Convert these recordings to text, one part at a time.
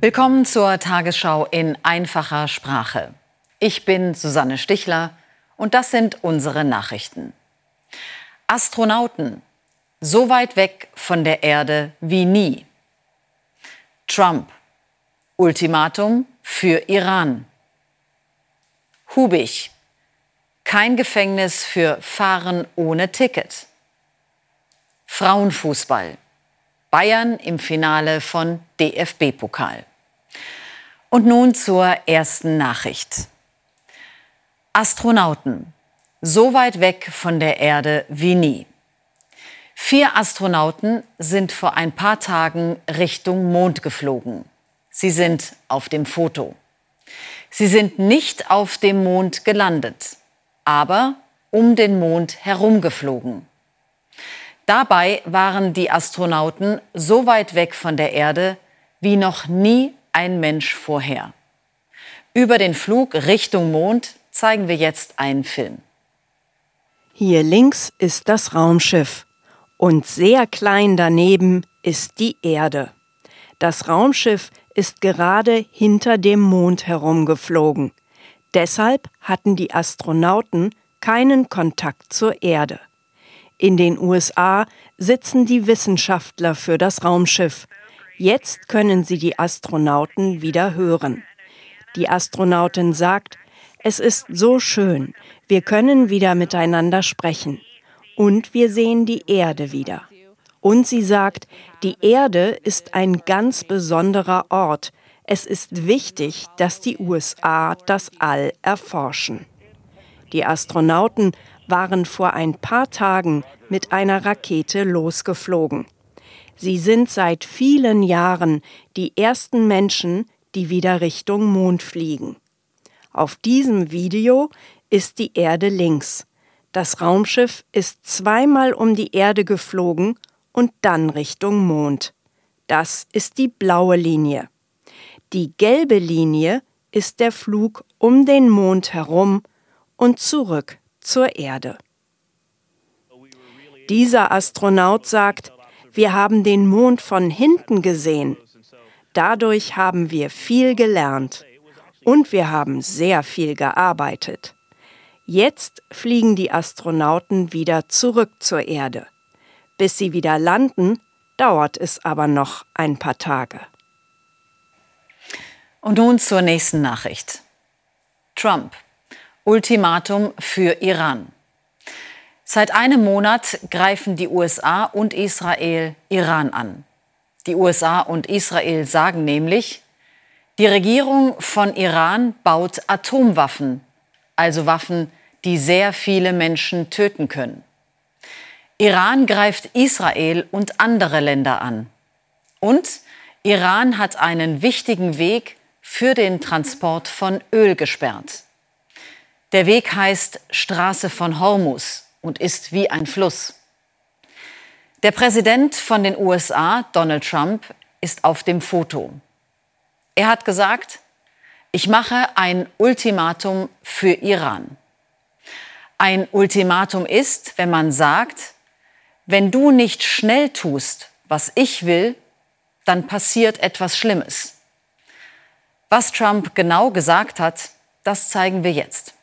Willkommen zur Tagesschau in einfacher Sprache. Ich bin Susanne Stichler und das sind unsere Nachrichten. Astronauten, so weit weg von der Erde wie nie. Trump, Ultimatum für Iran. Hubich, kein Gefängnis für Fahren ohne Ticket. Frauenfußball, Bayern im Finale von DFB-Pokal. Und nun zur ersten Nachricht. Astronauten, so weit weg von der Erde wie nie. 4 Astronauten sind vor ein paar Tagen Richtung Mond geflogen. Sie sind auf dem Foto. Sie sind nicht auf dem Mond gelandet, aber um den Mond herumgeflogen. Dabei waren die Astronauten so weit weg von der Erde wie noch nie ein Mensch vorher. Über den Flug Richtung Mond zeigen wir jetzt einen Film. Hier links ist das Raumschiff und sehr klein daneben ist die Erde. Das Raumschiff ist gerade hinter dem Mond herumgeflogen. Deshalb hatten die Astronauten keinen Kontakt zur Erde. In den USA sitzen die Wissenschaftler für das Raumschiff. Jetzt können sie die Astronauten wieder hören. Die Astronautin sagt, es ist so schön, wir können wieder miteinander sprechen. Und wir sehen die Erde wieder. Und sie sagt, die Erde ist ein ganz besonderer Ort. Es ist wichtig, dass die USA das All erforschen. Die Astronauten waren vor ein paar Tagen mit einer Rakete losgeflogen. Sie sind seit vielen Jahren die ersten Menschen, die wieder Richtung Mond fliegen. Auf diesem Video ist die Erde links. Das Raumschiff ist zweimal um die Erde geflogen und dann Richtung Mond. Das ist die blaue Linie. Die gelbe Linie ist der Flug um den Mond herum und zurück zur Erde. Dieser Astronaut sagt, wir haben den Mond von hinten gesehen. Dadurch haben wir viel gelernt und wir haben sehr viel gearbeitet. Jetzt fliegen die Astronauten wieder zurück zur Erde. Bis sie wieder landen, dauert es aber noch ein paar Tage. Und nun zur nächsten Nachricht. Trump, Ultimatum für Iran. Seit einem Monat greifen die USA und Israel Iran an. Die USA und Israel sagen nämlich, die Regierung von Iran baut Atomwaffen, also Waffen, die sehr viele Menschen töten können. Iran greift Israel und andere Länder an. Und Iran hat einen wichtigen Weg für den Transport von Öl gesperrt. Der Weg heißt Straße von Hormuz und ist wie ein Fluss. Der Präsident von den USA, Donald Trump, ist auf dem Foto. Er hat gesagt, ich mache ein Ultimatum für Iran. Ein Ultimatum ist, wenn man sagt, wenn du nicht schnell tust, was ich will, dann passiert etwas Schlimmes. Was Trump genau gesagt hat, das zeigen wir jetzt.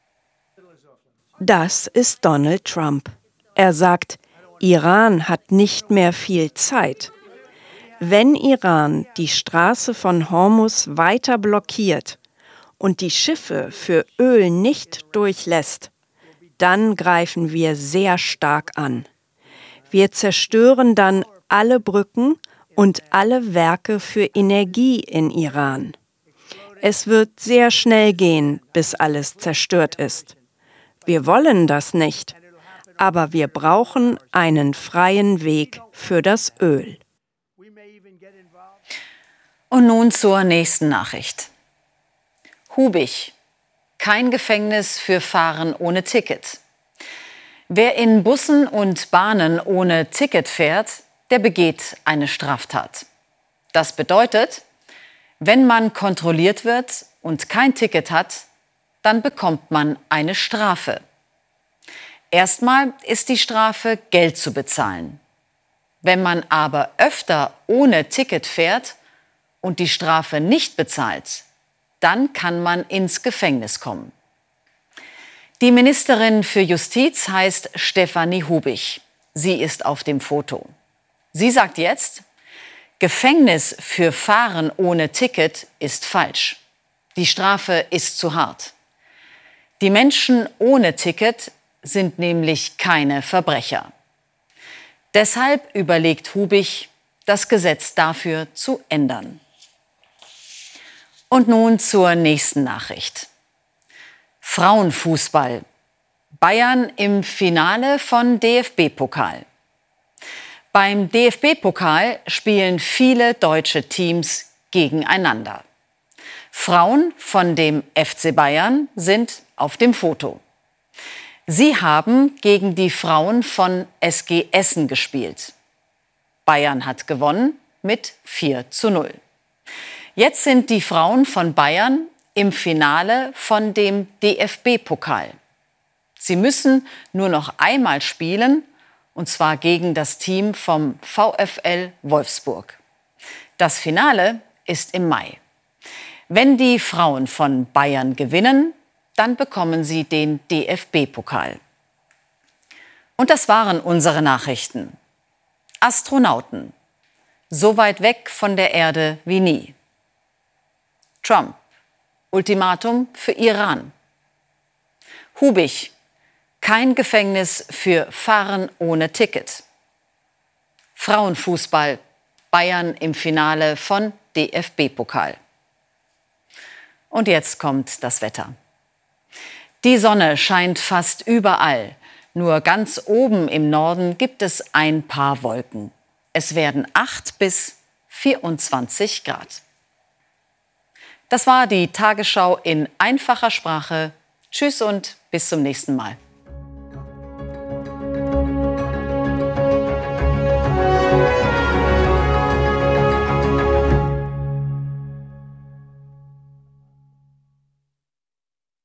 Das ist Donald Trump. Er sagt, Iran hat nicht mehr viel Zeit. Wenn Iran die Straße von Hormuz weiter blockiert und die Schiffe für Öl nicht durchlässt, dann greifen wir sehr stark an. Wir zerstören dann alle Brücken und alle Werke für Energie in Iran. Es wird sehr schnell gehen, bis alles zerstört ist. Wir wollen das nicht, aber wir brauchen einen freien Weg für das Öl. Und nun zur nächsten Nachricht. Hubich, kein Gefängnis für Fahren ohne Ticket. Wer in Bussen und Bahnen ohne Ticket fährt, der begeht eine Straftat. Das bedeutet, wenn man kontrolliert wird und kein Ticket hat, dann bekommt man eine Strafe. Erstmal ist die Strafe, Geld zu bezahlen. Wenn man aber öfter ohne Ticket fährt und die Strafe nicht bezahlt, dann kann man ins Gefängnis kommen. Die Ministerin für Justiz heißt Stefanie Hubich. Sie ist auf dem Foto. Sie sagt jetzt, Gefängnis für Fahren ohne Ticket ist falsch. Die Strafe ist zu hart. Die Menschen ohne Ticket sind nämlich keine Verbrecher. Deshalb überlegt Hubich, das Gesetz dafür zu ändern. Und nun zur nächsten Nachricht. Frauenfußball. Bayern im Finale von DFB-Pokal. Beim DFB-Pokal spielen viele deutsche Teams gegeneinander. Frauen von dem FC Bayern sind auf dem Foto. Sie haben gegen die Frauen von SG Essen gespielt. Bayern hat gewonnen mit 4:0. Jetzt sind die Frauen von Bayern im Finale von dem DFB-Pokal. Sie müssen nur noch einmal spielen, und zwar gegen das Team vom VfL Wolfsburg. Das Finale ist im Mai. Wenn die Frauen von Bayern gewinnen, dann bekommen sie den DFB-Pokal. Und das waren unsere Nachrichten. Astronauten. So weit weg von der Erde wie nie. Trump. Ultimatum für Iran. Hubich. Kein Gefängnis für Fahren ohne Ticket. Frauenfußball. Bayern im Finale von DFB-Pokal. Und jetzt kommt das Wetter. Die Sonne scheint fast überall. Nur ganz oben im Norden gibt es ein paar Wolken. Es werden 8 bis 24 Grad. Das war die Tagesschau in einfacher Sprache. Tschüss und bis zum nächsten Mal.